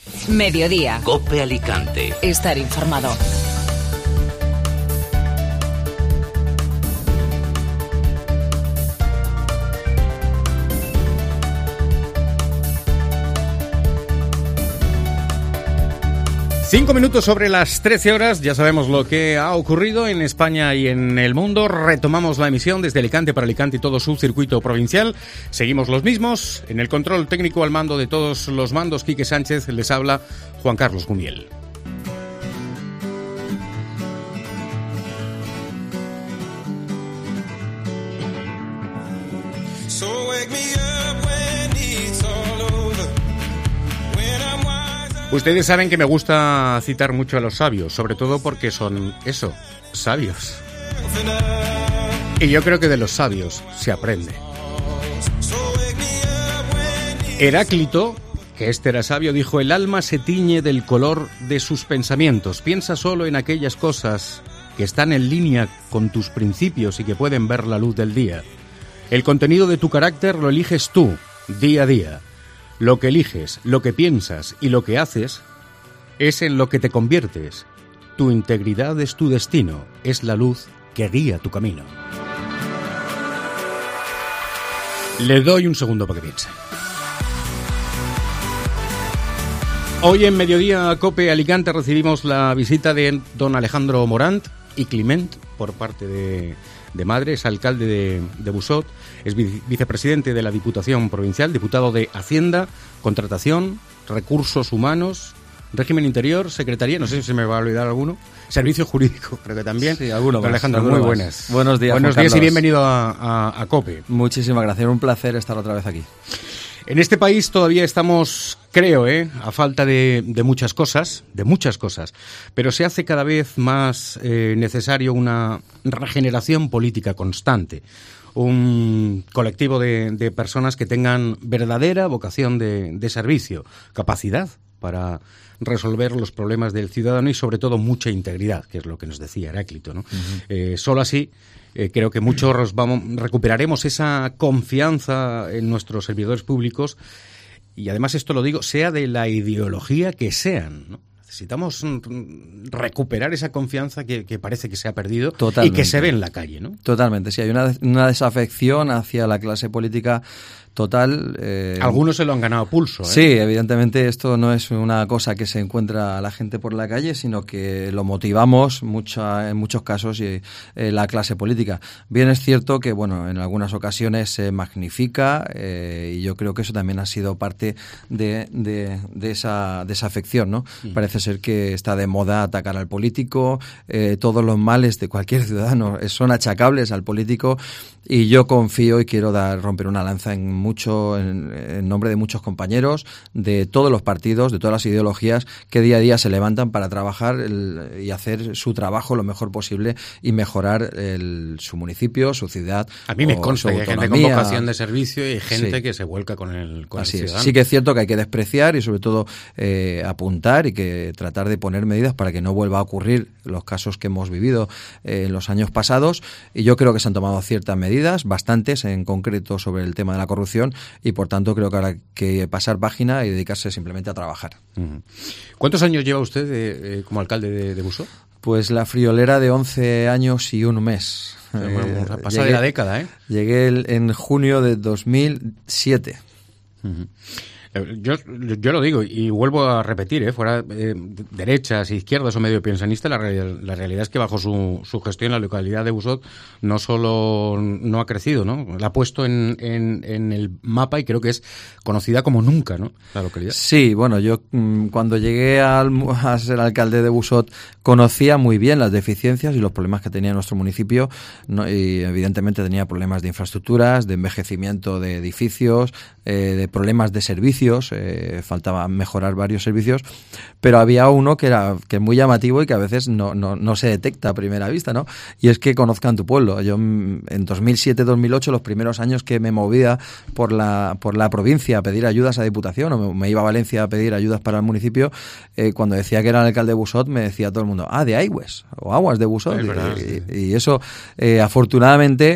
Mediodía. COPE Alicante. Estar informado. Cinco minutos sobre las 13 horas, ya sabemos lo que ha ocurrido en España y en el mundo. Retomamos la emisión desde Alicante para Alicante y todo su circuito provincial. Seguimos los mismos. En el control técnico al mando de todos los mandos, Quique Sánchez, les habla Juan Carlos Gumiel. Ustedes saben que me gusta citar mucho a los sabios, sobre todo porque son, eso, sabios. Y yo creo que de los sabios se aprende. Heráclito, que este era sabio, dijo: el alma se tiñe del color de sus pensamientos. Piensa solo en aquellas cosas que están en línea con tus principios y que pueden ver la luz del día. El contenido de tu carácter lo eliges tú, día a día. Lo que eliges, lo que piensas y lo que haces es en lo que te conviertes. Tu integridad es tu destino, es la luz que guía tu camino. Le doy un segundo para que piense. Hoy en Mediodía COPE Alicante recibimos la visita de don Alejandro Morant y Climent por parte de Madre, es alcalde de Busot, es vicepresidente de la Diputación Provincial, diputado de Hacienda, Contratación, Recursos Humanos, Régimen Interior, Secretaría, no sé si se me va a olvidar alguno, Servicio Jurídico, creo que también. Sí, alguno más. Alejandro, muy buenas. Buenos días, Buenos días y bienvenido a COPE. Muchísimas gracias, un placer estar otra vez aquí. En este país todavía estamos, creo, a falta de muchas cosas, pero se hace cada vez más necesario una regeneración política constante, un colectivo de personas que tengan verdadera vocación de servicio, capacidad para resolver los problemas del ciudadano y sobre todo mucha integridad, que es lo que nos decía Heráclito, ¿no? Solo así creo que muchos recuperaremos esa confianza en nuestros servidores públicos y además esto lo digo, sea de la ideología que sean, ¿no? Necesitamos recuperar esa confianza que parece que se ha perdido. Totalmente. Y que se ve en la calle, ¿no? Totalmente, sí, hay una desafección hacia la clase política total. Algunos se lo han ganado a pulso, ¿eh? Sí, evidentemente esto no es una cosa que se encuentra a la gente por la calle, sino que lo motivamos en muchos casos la clase política. Bien es cierto que, bueno, en algunas ocasiones se magnifica y yo creo que eso también ha sido parte de esa desafección, ¿no? Parece ser que está de moda atacar al político, todos los males de cualquier ciudadano son achacables al político y yo confío y quiero romper una lanza en nombre de muchos compañeros, de todos los partidos, de todas las ideologías que día a día se levantan para trabajar y hacer su trabajo lo mejor posible y mejorar su municipio, su ciudad. A mí me consta que hay gente con vocación de servicio y hay gente que se vuelca con el ciudadano. Sí que es cierto que hay que despreciar y sobre todo apuntar y que tratar de poner medidas para que no vuelva a ocurrir los casos que hemos vivido en los años pasados y yo creo que se han tomado ciertas medidas, bastantes en concreto sobre el tema de la corrupción y por tanto creo que ahora hay que pasar página y dedicarse simplemente a trabajar. ¿Cuántos años lleva usted como alcalde de Busot? Pues la friolera de 11 años y un mes. Pasa de la década, ¿eh? Llegué en junio de 2007. Yo lo digo y vuelvo a repetir, fuera derechas, izquierdas o medio pensionistas, la realidad es que bajo su gestión la localidad de Busot no solo no ha crecido, ¿no? La ha puesto en el mapa y creo que es conocida como nunca, ¿no? La localidad. Sí, bueno, yo cuando llegué a ser alcalde de Busot conocía muy bien las deficiencias y los problemas que tenía nuestro municipio, ¿no? Y evidentemente tenía problemas de infraestructuras, de envejecimiento de edificios, de problemas de servicios. Faltaba mejorar varios servicios, pero había uno que es muy llamativo y que a veces no se detecta a primera vista, ¿no? Y es que conozcan tu pueblo. Yo en 2007-2008, los primeros años que me movía por la provincia a pedir ayudas a Diputación o me iba a Valencia a pedir ayudas para el municipio, cuando decía que era el alcalde de Busot me decía todo el mundo, de Aigües o Aguas de Busot. Y eso afortunadamente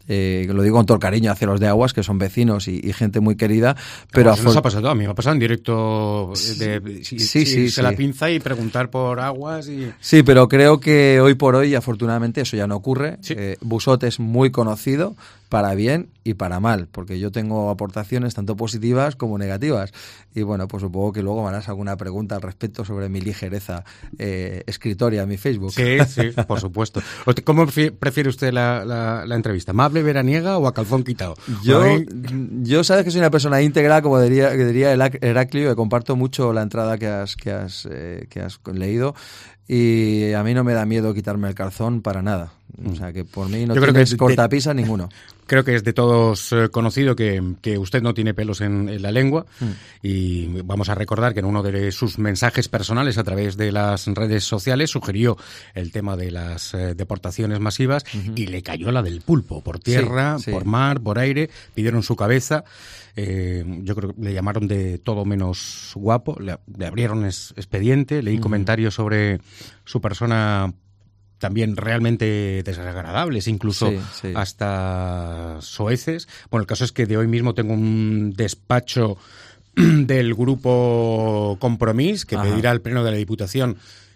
lo digo con todo el cariño hacia los de Aguas, que son vecinos y gente muy querida, pero eso nos ha pasado a mí, me ha pasado en directo se la pinza y preguntar por Aguas y... Sí, pero creo que hoy por hoy, afortunadamente, eso ya no ocurre. Sí. Busot es muy conocido para bien y para mal, porque yo tengo aportaciones tanto positivas como negativas. Y bueno, pues supongo que luego me harás alguna pregunta al respecto sobre mi ligereza escritoria en mi Facebook. Sí, por supuesto. ¿Cómo prefiere usted la entrevista? ¿Amable, veraniega o a calzón quitado? Yo sabes que soy una persona íntegra, como diría Heraclio, que comparto mucho la entrada que has leído. Y a mí no me da miedo quitarme el calzón para nada. O sea, que por mí no tienes cortapisa ninguno. Creo que es de todos conocido que usted no tiene pelos en la lengua. Y vamos a recordar que en uno de sus mensajes personales a través de las redes sociales sugirió el tema de las deportaciones masivas y le cayó la del pulpo. Por tierra, por mar, por aire. Pidieron su cabeza. Yo creo que le llamaron de todo menos guapo. Le abrieron expediente. Leí comentarios sobre su persona también realmente desagradables, incluso hasta soeces. Bueno, el caso es que de hoy mismo tengo un despacho del grupo Compromís que pedirá al Pleno de la Diputación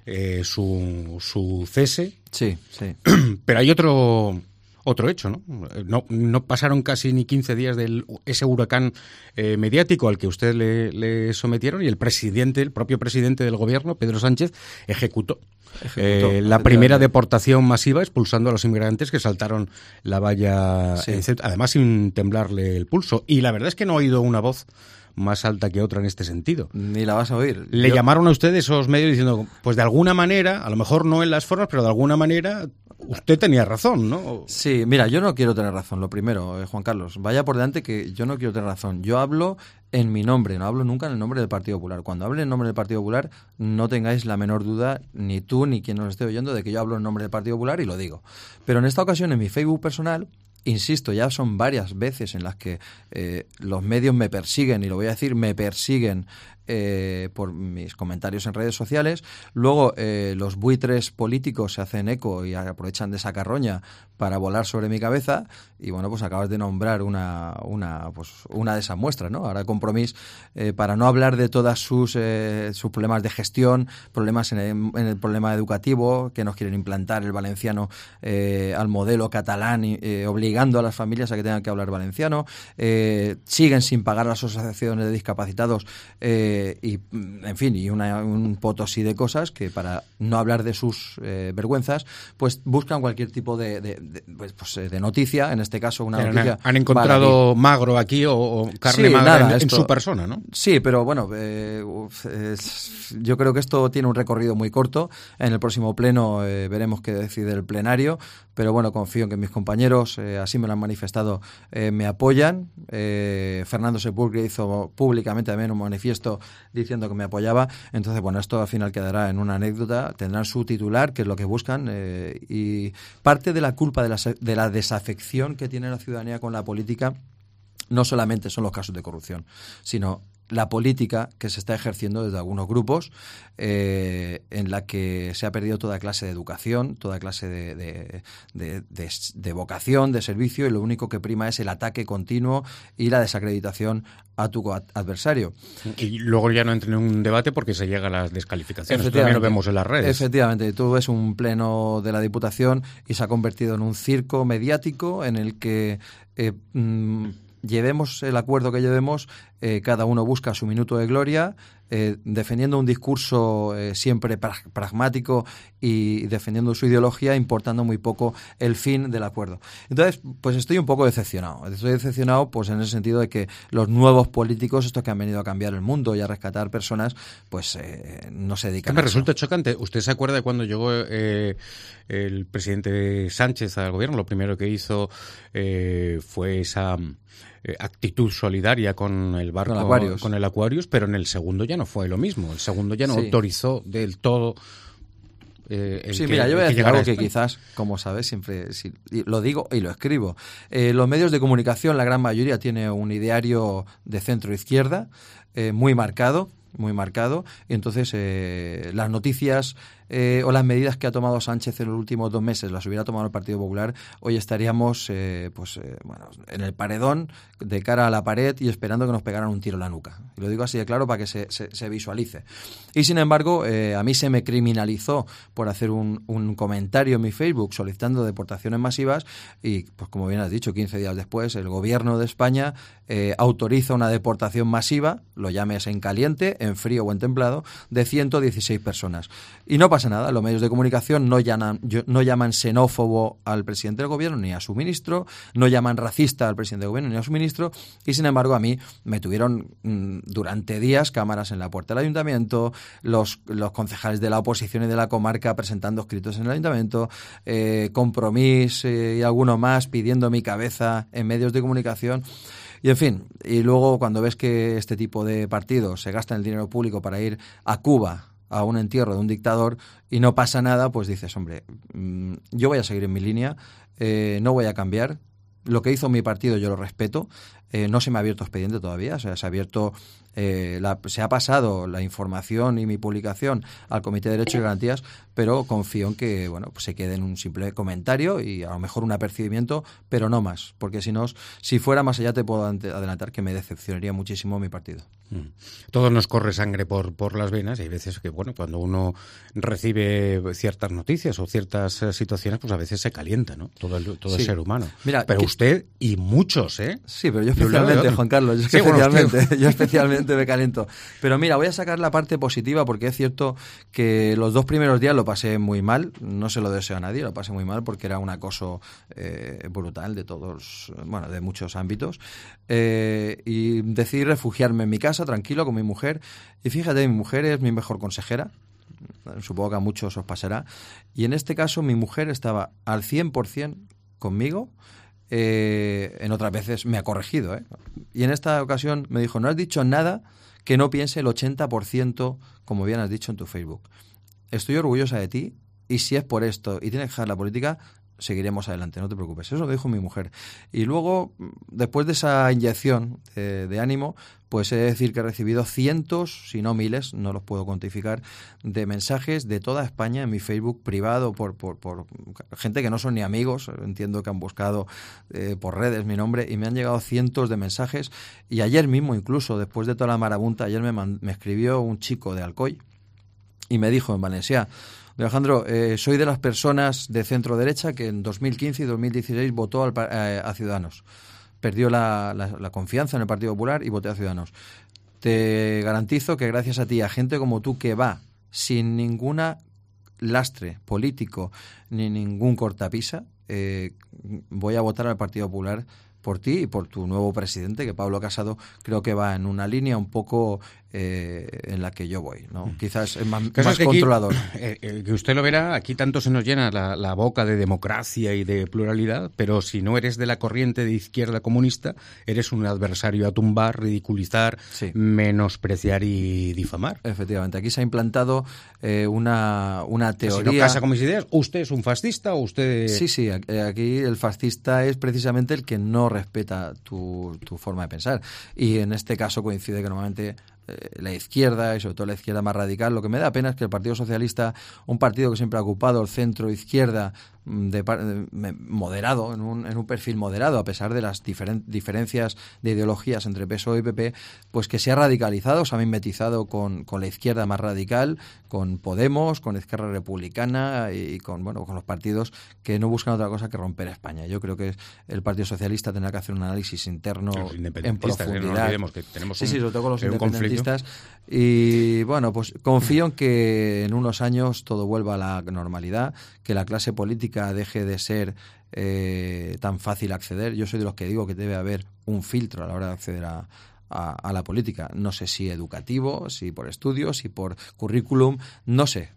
su cese. Sí. Pero hay otro hecho, ¿no? No pasaron casi ni 15 días de ese huracán mediático al que usted le sometieron y el propio presidente del gobierno, Pedro Sánchez, ejecutó la primera deportación masiva expulsando a los inmigrantes que saltaron la valla, además sin temblarle el pulso. Y la verdad es que no he oído una voz más alta que otra en este sentido. Ni la vas a oír. Le llamaron a usted esos medios diciendo, pues de alguna manera, a lo mejor no en las formas, pero de alguna manera usted tenía razón, ¿no? Sí, mira, yo no quiero tener razón, lo primero, Juan Carlos. Vaya por delante que yo no quiero tener razón. Yo hablo en mi nombre, no hablo nunca en el nombre del Partido Popular. Cuando hable en nombre del Partido Popular, no tengáis la menor duda, ni tú ni quien nos esté oyendo, de que yo hablo en nombre del Partido Popular y lo digo. Pero en esta ocasión, en mi Facebook personal, insisto, ya son varias veces en las que los medios me persiguen, y lo voy a decir, me persiguen por mis comentarios en redes sociales. Luego los buitres políticos se hacen eco y aprovechan de esa carroña para volar sobre mi cabeza, y bueno, pues acabas de nombrar una de esas muestras, ¿no? Ahora Compromís, para no hablar de todas sus problemas de gestión, problemas en el problema educativo, que nos quieren implantar el valenciano al modelo catalán, obligando a las familias a que tengan que hablar valenciano, siguen sin pagar las asociaciones de discapacitados, y en fin, y un potosí de cosas que, para no hablar de sus vergüenzas, pues buscan cualquier tipo de noticia, en este caso una noticia. Han encontrado magro aquí o carne magra en su persona, ¿no? Sí, pero bueno, yo creo que esto tiene un recorrido muy corto. En el próximo pleno veremos qué decide el plenario, pero bueno, confío en que mis compañeros, así me lo han manifestado, me apoyan. Fernando Sepúlveda hizo públicamente también un manifiesto diciendo que me apoyaba. Entonces, bueno, esto al final quedará en una anécdota, tendrán su titular, que es lo que buscan, y parte de la culpa de la desafección que tiene la ciudadanía con la política no solamente son los casos de corrupción, sino la política que se está ejerciendo desde algunos grupos, en la que se ha perdido toda clase de educación, toda clase de vocación, de servicio, y lo único que prima es el ataque continuo y la desacreditación a tu adversario. Y luego ya no entra en un debate porque se llega a las descalificaciones. También lo vemos en las redes. Efectivamente, tú ves un pleno de la Diputación y se ha convertido en un circo mediático en el que llevemos el acuerdo que llevemos, cada uno busca su minuto de gloria, defendiendo un discurso siempre pragmático y defendiendo su ideología, importando muy poco el fin del acuerdo. Entonces, pues estoy un poco decepcionado. Estoy decepcionado pues en el sentido de que los nuevos políticos, estos que han venido a cambiar el mundo y a rescatar personas, pues no se dedican a eso. Me resulta chocante. ¿Usted se acuerda de cuando llegó el presidente Sánchez al gobierno? Lo primero que hizo fue esa actitud solidaria con el barco, con el Aquarius, pero en el segundo ya no fue lo mismo. El segundo ya no autorizó del todo. Mira, yo voy a decir algo que quizás, como sabes, siempre lo digo y lo escribo. Los medios de comunicación, la gran mayoría, tiene un ideario de centro-izquierda muy marcado. muy marcado, y entonces las noticias o las medidas que ha tomado Sánchez en los últimos 2 meses las hubiera tomado el Partido Popular, hoy estaríamos en el paredón, de cara a la pared y esperando que nos pegaran un tiro en la nuca. Y lo digo así de claro para que se visualice. Y sin embargo, a mí se me criminalizó por hacer un comentario en mi Facebook solicitando deportaciones masivas y, pues como bien has dicho, 15 días después el gobierno de España autoriza una deportación masiva, lo llames en caliente, en frío o en templado, de 116 personas. Y no pasa nada, los medios de comunicación no llaman xenófobo al presidente del gobierno ni a su ministro, no llaman racista al presidente del gobierno ni a su ministro, y sin embargo a mí me tuvieron durante días cámaras en la puerta del ayuntamiento, los concejales de la oposición y de la comarca presentando escritos en el ayuntamiento, Compromís y alguno más pidiendo mi cabeza en medios de comunicación. Y en fin, y luego cuando ves que este tipo de partidos se gastan el dinero público para ir a Cuba a un entierro de un dictador y no pasa nada, pues dices, hombre, yo voy a seguir en mi línea, no voy a cambiar. Lo que hizo mi partido yo lo respeto, no se me ha abierto expediente todavía, o sea, se ha pasado la información y mi publicación al Comité de Derechos y Garantías, pero confío en que pues se quede en un simple comentario y a lo mejor un apercibimiento, pero no más, porque si fuera más allá te puedo adelantar que me decepcionaría muchísimo mi partido. Todo nos corre sangre por las venas y hay veces que, cuando uno recibe ciertas noticias o ciertas situaciones, pues a veces se calienta, ¿no? Todo el ser humano. Mira, pero usted y muchos, ¿eh? Sí, pero yo especialmente, Juan Carlos, yo especialmente me caliento. Pero mira, voy a sacar la parte positiva porque es cierto que los 2 primeros días lo pasé muy mal, no se lo deseo a nadie, lo pasé muy mal porque era un acoso brutal de muchos ámbitos, y decidí refugiarme en mi casa tranquilo con mi mujer, y fíjate, mi mujer es mi mejor consejera, supongo que a muchos os pasará, y en este caso mi mujer estaba al 100% conmigo. En otras veces me ha corregido, y en esta ocasión me dijo, no has dicho nada que no piense el 80% como bien has dicho en tu Facebook. Estoy orgullosa de ti y si es por esto y tienes que dejar la política, seguiremos adelante, no te preocupes. Eso me dijo mi mujer. Y luego, después de esa inyección de ánimo, pues he de decir que he recibido cientos, si no miles, no los puedo cuantificar, de mensajes de toda España en mi Facebook privado por gente que no son ni amigos, entiendo que han buscado por redes mi nombre, y me han llegado cientos de mensajes. Y ayer mismo, incluso, después de toda la marabunta, ayer me escribió un chico de Alcoy y me dijo en valencià: Alejandro, soy de las personas de centro derecha que en 2015 y 2016 votó a Ciudadanos. Perdió la confianza en el Partido Popular y voté a Ciudadanos. Te garantizo que gracias a ti, a gente como tú que va sin ninguna lastre político ni ningún cortapisa, voy a votar al Partido Popular por ti y por tu nuevo presidente, que Pablo Casado creo que va en una línea un poco en la que yo voy, ¿no? Quizás es más controlador. Que usted lo verá, aquí tanto se nos llena la boca de democracia y de pluralidad, pero si no eres de la corriente de izquierda comunista, eres un adversario a tumbar, ridiculizar, sí, menospreciar y difamar. Efectivamente, aquí se ha implantado una teoría... Si no casa con mis ideas, ¿usted es un fascista o usted...? Sí, aquí el fascista es precisamente el que no respeta tu forma de pensar. Y en este caso coincide que normalmente la izquierda, y sobre todo la izquierda más radical, lo que me da pena es que el Partido Socialista, un partido que siempre ha ocupado el centro-izquierda, moderado, en un perfil moderado, a pesar de las diferencias de ideologías entre PSOE y PP, pues que se ha radicalizado, se ha mimetizado con la izquierda más radical, con Podemos, con Esquerra Republicana y con los partidos que no buscan otra cosa que romper España. Yo creo que el Partido Socialista tendrá que hacer un análisis interno en profundidad. No que tenemos sobre todo con los independentistas. Y pues confío en que en unos años todo vuelva a la normalidad, que la clase política deje de ser tan fácil acceder. Yo soy de los que digo que debe haber un filtro a la hora de acceder a la política. No sé si educativo, si por estudios, si por currículum, no sé.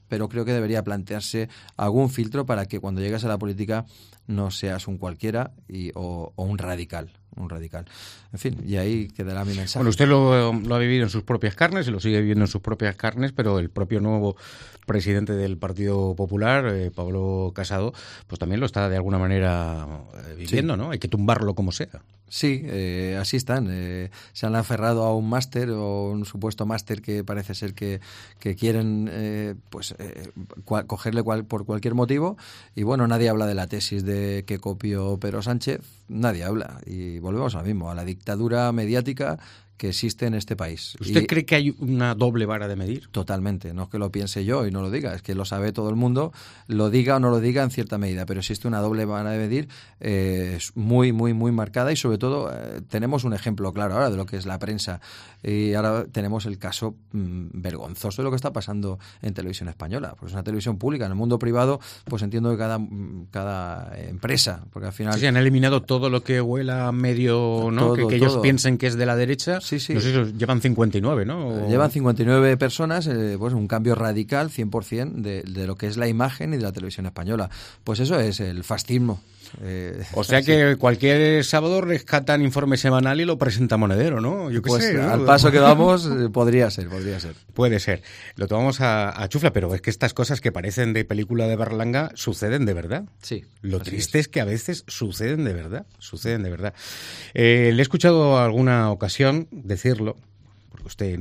pero creo que debería plantearse algún filtro para que cuando llegues a la política no seas un cualquiera o un radical. En fin, y ahí quedará mi mensaje. Bueno, usted lo ha vivido en sus propias carnes y lo sigue viviendo en sus propias carnes, pero el propio nuevo presidente del Partido Popular, Pablo Casado, pues también lo está de alguna manera viviendo, sí. ¿No? Hay que tumbarlo como sea. Sí, así están. Se han aferrado a un máster o un supuesto máster que parece ser que quieren cogerle por cualquier motivo. Y bueno, nadie habla de la tesis de que copió Pedro Sánchez, nadie habla. Y volvemos a lo mismo, a la dictadura mediática que existe en este país. ¿Usted cree que hay una doble vara de medir? Totalmente, no es que lo piense yo y no lo diga, es que lo sabe todo el mundo, lo diga o no lo diga en cierta medida, pero existe una doble vara de medir muy, muy, muy marcada y sobre todo tenemos un ejemplo claro ahora de lo que es la prensa y ahora tenemos el caso vergonzoso de lo que está pasando en televisión española, pues es una televisión pública, en el mundo privado pues entiendo que cada empresa, porque al final... Sí, han eliminado todo lo que huela medio, ¿no? Todo, que ellos piensen que es de la derecha. Sí, sí. No sé si llevan 59, ¿no? Llevan 59 personas, pues un cambio radical, 100% de lo que es la imagen y de la televisión española. Pues eso es el fascismo. O sea que sí. Cualquier sábado rescatan informe semanal y lo presenta Monedero, ¿no? Yo qué pues sé, ¿no? Al paso que vamos, podría ser. Puede ser. Lo tomamos a chufla, pero es que estas cosas que parecen de película de Berlanga suceden de verdad. Sí. Lo triste es que a veces suceden de verdad. Le he escuchado alguna ocasión decirlo, porque usted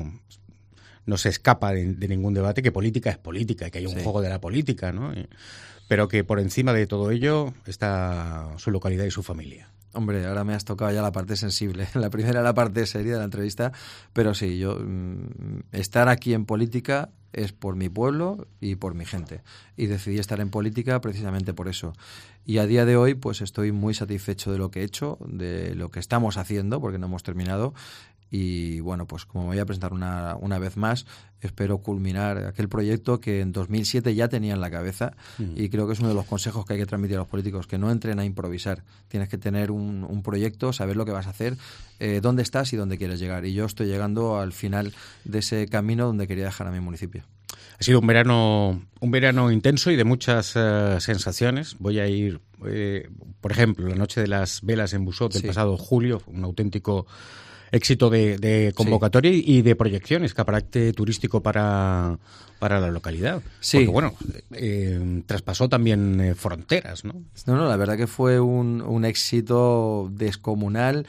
no se escapa de ningún debate, que política es política y que hay un juego de la política, ¿no? Pero que por encima de todo ello está su localidad y su familia. Hombre, ahora me has tocado ya la parte sensible. La primera era la parte seria de la entrevista, pero sí, yo estar aquí en política es por mi pueblo y por mi gente. Y decidí estar en política precisamente por eso. Y a día de hoy, pues estoy muy satisfecho de lo que he hecho, de lo que estamos haciendo, porque no hemos terminado. Y bueno, pues como me voy a presentar una vez más, espero culminar aquel proyecto que en 2007 ya tenía en la cabeza y creo que es uno de los consejos que hay que transmitir a los políticos, que no entren a improvisar. Tienes que tener un proyecto, saber lo que vas a hacer, dónde estás y dónde quieres llegar. Y yo estoy llegando al final de ese camino donde quería dejar a mi municipio. Ha sido un verano intenso y de muchas sensaciones. Voy a ir, por ejemplo, la noche de las velas en Busot del pasado julio, un auténtico éxito de convocatoria y de proyección, escaparate turístico para la localidad. Sí. Porque, bueno, traspasó también fronteras, ¿no? No, la verdad que fue un éxito descomunal,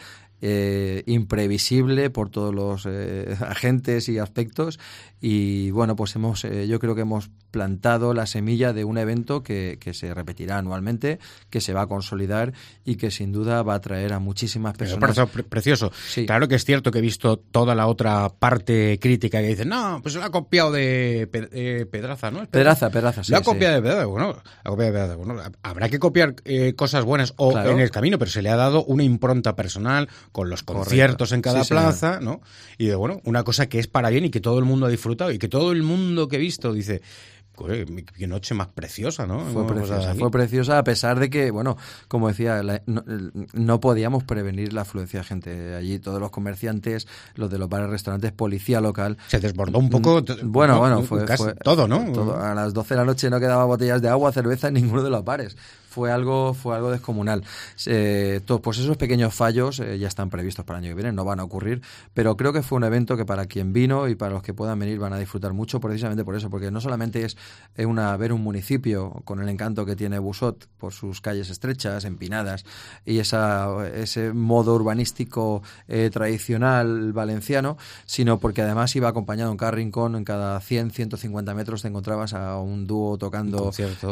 imprevisible por todos los agentes y aspectos y bueno, pues yo creo que hemos plantado la semilla de un evento que se repetirá anualmente, que se va a consolidar y que sin duda va a atraer a muchísimas personas. Precioso. Sí. Claro que es cierto que he visto toda la otra parte crítica que dicen, no, pues lo ha copiado de Pedraza, ¿no? Pedraza, sí. Lo ha copiado de Pedraza. Bueno, habrá que copiar cosas buenas o claro. En el camino, pero se le ha dado una impronta personal con los conciertos en cada plaza, ¿no? Y una cosa que es para bien y que todo el mundo ha disfrutado y que todo el mundo que he visto dice, qué noche más preciosa, ¿no? Fue preciosa a pesar de que, bueno, como decía, no podíamos prevenir la afluencia de gente allí. Todos los comerciantes, los de los bares, restaurantes, policía local. Se desbordó un poco. Fue todo, ¿no? Todo. A las 12 de la noche no quedaban botellas de agua, cerveza en ninguno de los bares. Fue algo descomunal. Pues esos pequeños fallos ya están previstos para el año que viene, no van a ocurrir, pero creo que fue un evento que para quien vino y para los que puedan venir van a disfrutar mucho precisamente por eso, porque no solamente es ver un municipio con el encanto que tiene Busot por sus calles estrechas, empinadas y ese modo urbanístico tradicional valenciano, sino porque además iba acompañado en cada rincón, en cada 100, 150 metros te encontrabas a un dúo tocando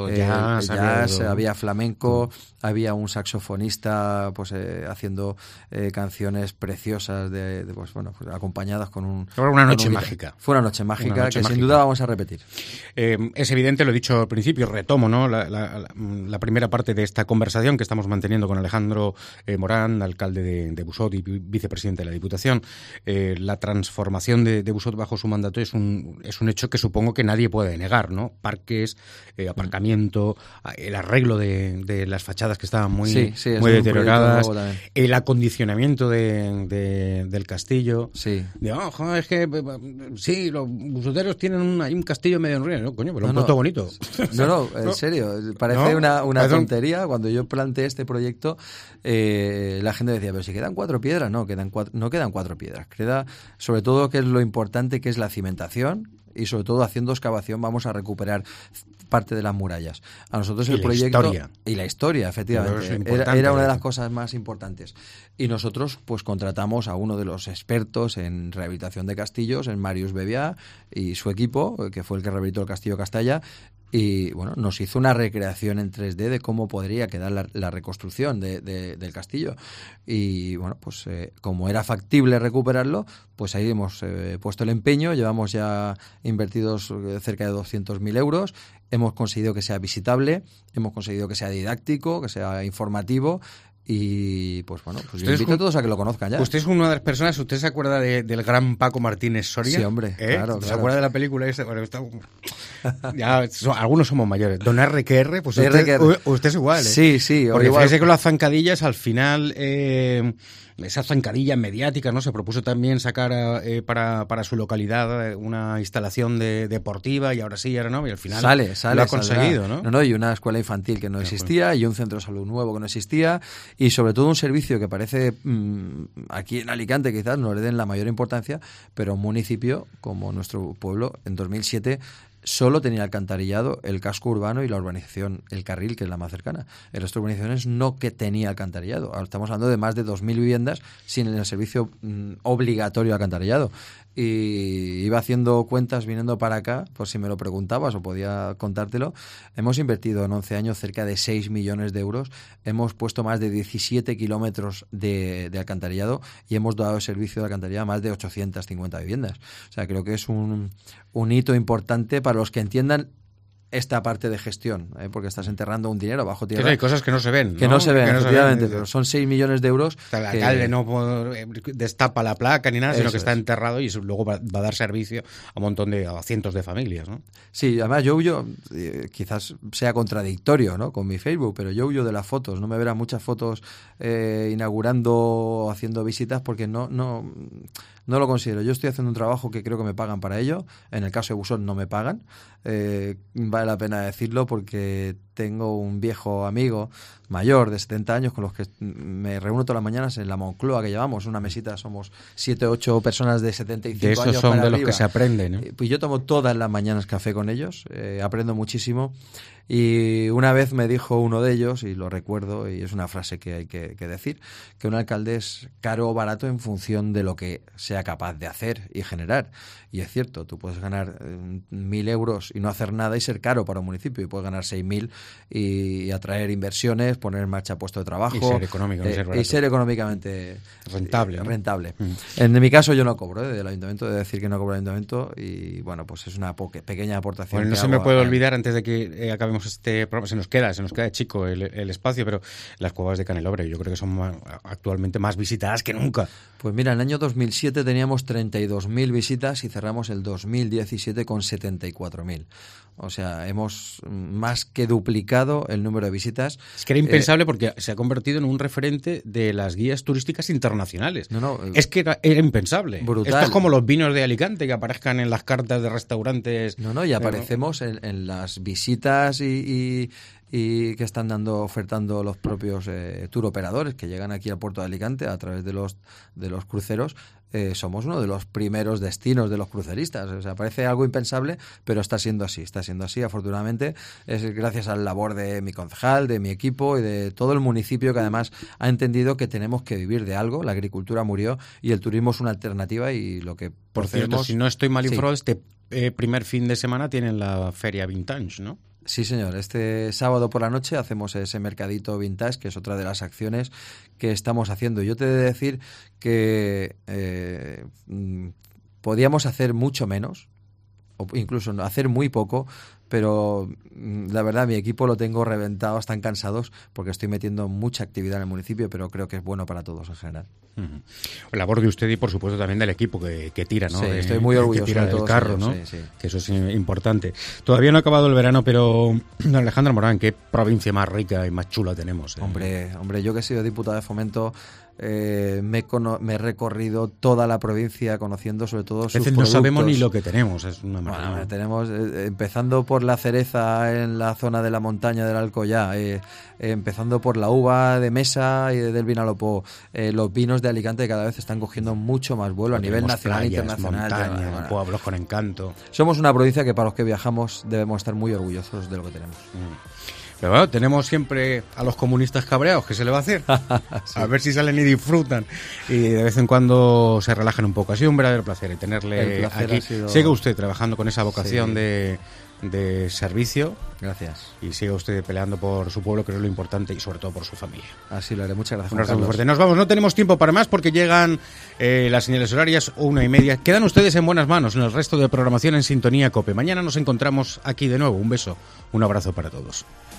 jazz, había flamenco, había un saxofonista pues haciendo canciones preciosas acompañadas con un... Fue una noche mágica. Fue una noche mágica que sin duda vamos a repetir. Es evidente, lo he dicho al principio, retomo, ¿no? La primera parte de esta conversación que estamos manteniendo con Alejandro Morán, alcalde de Busot y vicepresidente de la Diputación. La transformación de Busot bajo su mandato es un hecho que supongo que nadie puede negar, ¿no? Parques, aparcamiento, el arreglo de de las fachadas que estaban muy deterioradas, el acondicionamiento del castillo. Sí. Joder, es que sí, los busoteros tienen hay un castillo medio en ruinas, ¿no? Coño, pero un puesto bonito. En serio, parece una tontería. Cuando yo planteé este proyecto, la gente decía, pero si quedan 4 piedras, no quedan 4 piedras. Queda, sobre todo, que es lo importante, que es la cimentación, y sobre todo haciendo excavación vamos a recuperar parte de las murallas. A nosotros el proyecto y la historia, efectivamente, era una de las cosas más importantes. Y nosotros pues contratamos a uno de los expertos en rehabilitación de castillos, en Marius Bevià, y su equipo, que fue el que rehabilitó el castillo Castalla. Y bueno, nos hizo una recreación en 3D de cómo podría quedar la reconstrucción del castillo. Y bueno, pues como era factible recuperarlo, pues ahí hemos puesto el empeño. Llevamos ya invertidos cerca de 200.000 euros. Hemos conseguido que sea visitable, hemos conseguido que sea didáctico, que sea informativo. Y pues bueno, pues yo invito a todos a que lo conozcan ya. Usted es una de las personas, ¿usted se acuerda del gran Paco Martínez Soria? Sí, hombre, claro. ¿Se acuerda de la película esa? Bueno, algunos somos mayores. Don RQR, pues usted es igual, ¿eh? Sí. Porque fíjese que las zancadillas al final... esa zancadilla mediática, ¿no? Se propuso también sacar para su localidad una instalación deportiva y ahora sí, ahora no, y al final lo ha conseguido, ¿no? No, y una escuela infantil que no existía, y un centro de salud nuevo que no existía, y sobre todo un servicio que parece aquí en Alicante quizás no le den la mayor importancia, pero un municipio como nuestro pueblo en 2007 solo tenía alcantarillado el casco urbano y la urbanización El Carril, que es la más cercana. El resto de urbanizaciones no que tenía alcantarillado. Ahora estamos hablando de más de 2.000 viviendas sin el servicio obligatorio de alcantarillado. Y iba haciendo cuentas viniendo para acá, por si me lo preguntabas o podía contártelo. Hemos invertido en 11 años cerca de 6 millones de euros. Hemos puesto más de 17 kilómetros de alcantarillado y hemos dado servicio de alcantarillado a más de 850 viviendas. O sea, creo que es un hito importante para los que entiendan esta parte de gestión, porque estás enterrando un dinero bajo tierra. Hay cosas que no se ven, ¿no? Que no se ven, efectivamente, pero son 6 millones de euros. El alcalde no destapa la placa ni nada, sino que está enterrado y luego va a dar servicio a cientos de familias, ¿no? Sí, además yo huyo, quizás sea contradictorio, ¿no?, con mi Facebook, pero yo huyo de las fotos. No me verán muchas fotos inaugurando o haciendo visitas porque no lo considero. Yo estoy haciendo un trabajo que creo que me pagan para ello. En el caso de Busot no me pagan. Vale la pena decirlo porque tengo un viejo amigo mayor de 70 años con los que me reúno todas las mañanas en la Moncloa, que llevamos una mesita, somos 7 o 8 personas de 75 años. De esos son de los que se aprenden, ¿no? Pues yo tomo todas las mañanas café con ellos, aprendo muchísimo. Y una vez me dijo uno de ellos, y lo recuerdo, y es una frase que hay que decir, que un alcalde es caro o barato en función de lo que sea capaz de hacer y generar. Y es cierto, tú puedes ganar 1.000 euros y no hacer nada y ser caro para un municipio, y puedes ganar 6.000 y atraer inversiones, poner en marcha puestos de trabajo. Y ser económico, y ser económicamente rentable. ¿No? Rentable. En mi caso yo no cobro del ayuntamiento, de decir que no cobro el ayuntamiento, y bueno, pues es una pequeña aportación. Bueno, no se me puede olvidar, antes de que acabemos este programa, se nos queda de chico el espacio, pero las cuevas de Canelobre yo creo que son actualmente más visitadas que nunca. Pues mira, en el año 2007 teníamos 32.000 visitas y cerramos el 2017 con 74.000. O sea, hemos más que duplicado el número de visitas. Es que era impensable porque se ha convertido en un referente de las guías turísticas internacionales. Es que era impensable. Brutal. Esto es como los vinos de Alicante, que aparezcan en las cartas de restaurantes. Y aparecemos en las visitas y que están ofertando los propios tour operadores que llegan aquí al puerto de Alicante a través de los cruceros. Somos uno de los primeros destinos de los cruceristas. O sea, parece algo impensable, pero está siendo así, afortunadamente. Es gracias a la labor de mi concejal, de mi equipo y de todo el municipio, que además ha entendido que tenemos que vivir de algo. La agricultura murió y el turismo es una alternativa, y lo que por cierto, si no estoy mal informado, este primer fin de semana tienen la Feria Vintage, ¿no? Sí, señor. Este sábado por la noche hacemos ese mercadito vintage, que es otra de las acciones que estamos haciendo. Yo te he de decir que podíamos hacer mucho menos, o incluso hacer muy poco, pero la verdad mi equipo lo tengo reventado, están cansados porque estoy metiendo mucha actividad en el municipio, pero creo que es bueno para todos en general. Labor de usted y por supuesto también del equipo que tira, ¿no? Sí, estoy muy orgulloso que tira de del carro, ellos, ¿no? sí. Que eso es importante. Todavía no ha acabado el verano, pero don Alejandro Morán, qué provincia más rica y más chula tenemos. Hombre, yo que he sido diputado de Fomento, me he recorrido toda la provincia conociendo sobre todo sus productos. No sabemos ni lo que tenemos, es una maravilla. Bueno, tenemos, empezando por la cereza en la zona de la montaña del Alcoyá, empezando por la uva de mesa y del Vinalopó, los vinos de Alicante cada vez están cogiendo mucho más vuelo a nivel nacional e internacional. Montaña, pueblos con encanto. Somos una provincia que para los que viajamos debemos estar muy orgullosos de lo que tenemos. Pero bueno, tenemos siempre a los comunistas cabreados, ¿qué se le va a hacer? Sí. A ver si salen y disfrutan y de vez en cuando se relajan un poco. Ha sido un verdadero placer tenerle aquí. Siga usted trabajando con esa vocación de servicio. Gracias. Y siga usted peleando por su pueblo, que es lo importante, y sobre todo por su familia. Así lo haré. Muchas gracias. Un abrazo muy fuerte. Nos vamos, no tenemos tiempo para más porque llegan las señales horarias 1:30. Quedan ustedes en buenas manos en el resto de programación en Sintonía COPE. Mañana nos encontramos aquí de nuevo. Un beso, un abrazo para todos.